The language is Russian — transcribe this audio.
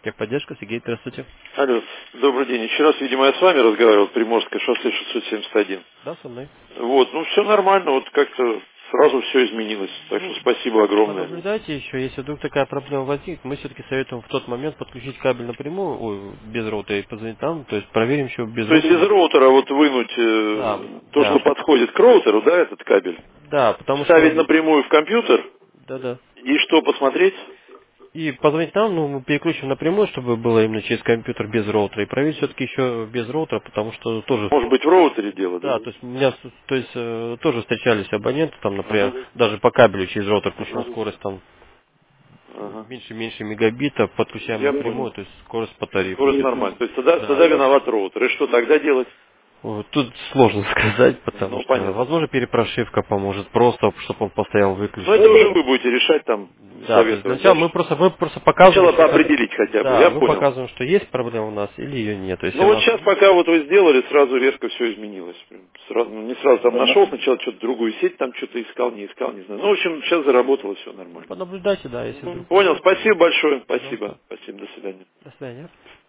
Техподдержка, Сергей, здравствуйте. Алло, добрый день. Еще раз, видимо, я с вами разговаривал, Приморское шоссе 671. Да, со мной. Вот, ну все нормально, вот как-то сразу все изменилось. Так что спасибо огромное. Понаблюдайте еще, если вдруг такая проблема возникнет, мы все-таки советуем в тот момент подключить кабель напрямую, без роутера и позвонить там, то есть проверим еще без То есть без роутера. роутера вот вынуть Да, то, что да. подходит к роутеру, да, этот кабель, Да, потому вставить что... напрямую в компьютер Да-да. и что, посмотреть? И позвонить нам, ну, мы переключим напрямую, чтобы было именно через компьютер без роутера. И проверить все-таки еще без роутера, потому что тоже... Может быть, в роутере дело, да? Да, то есть у меня, то есть тоже встречались абоненты, там, например, Ага, даже по кабелю через роутер включена ага, скорость там ага. меньше мегабита, подключаем Я понял. напрямую, то есть скорость по тарифу Скорость идет. нормально. То есть тогда, Да, тогда да. виноват роутер. И что тогда делать? Вот, тут сложно сказать, потому Ну, что, понятно. возможно, перепрошивка поможет, просто, чтобы он постоял Но это выключен. уже вы будете решать там, Да, то есть советовать, да? сначала мы просто показываем, Сначала что определить хотя бы, да, я мы понял. показываем, что есть проблема у нас или ее нет. То есть, Ну если у вот нас сейчас, пока вот вы сделали, сразу резко все изменилось. Сразу, ну, не сразу там нашел, сначала что-то другую сеть, там что-то искал, не знаю. Ну, в общем, сейчас заработало, все нормально. понаблюдайте, да, если вдруг Понял, возникнет, спасибо большое, спасибо, пожалуйста, спасибо, до свидания. до свидания.